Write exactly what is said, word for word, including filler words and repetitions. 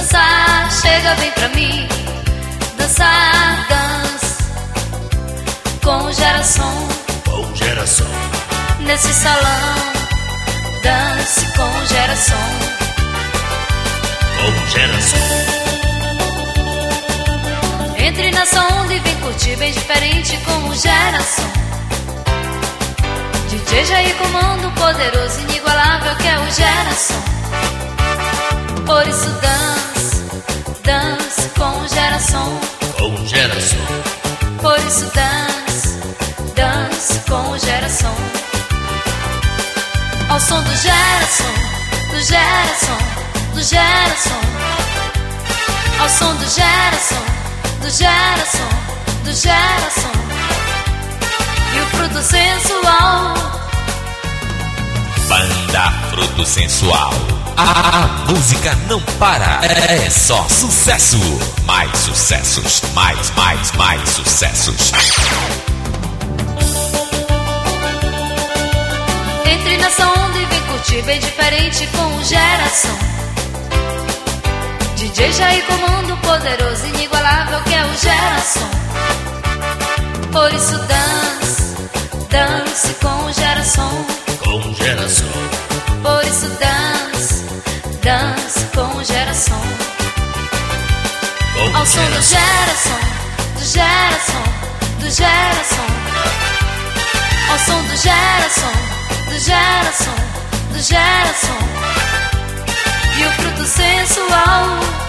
dançar, chega bem pra mim. Dançar, dança com geração. Com geração. Nesse salão, dance com geração. Com geração. Entre nessa onda e vem curtir bem diferente como geração. D J Jair comando poderoso, inigualável que é o geração. Por isso dance, dance com geração. Com geração. Por isso dance, dance com geração. Ao som do geração, do geração, do geração. Ao som do geração, do geração, do geração. E o fruto sensual. Banda Fruto Sensual. A, a música não para, é só sucesso. Mais sucessos, mais, mais, mais sucessos. Entre nessa onda e vem curtir bem diferente com geração. D J Jair comando poderoso, inigualável que é o geração. Por isso dance, dance com geração. Com geração. Por isso dance, dance com geração. Com ao som do geração, do geração, do geração. Ao som do geração, do geração, do geração. E o fruto sensual.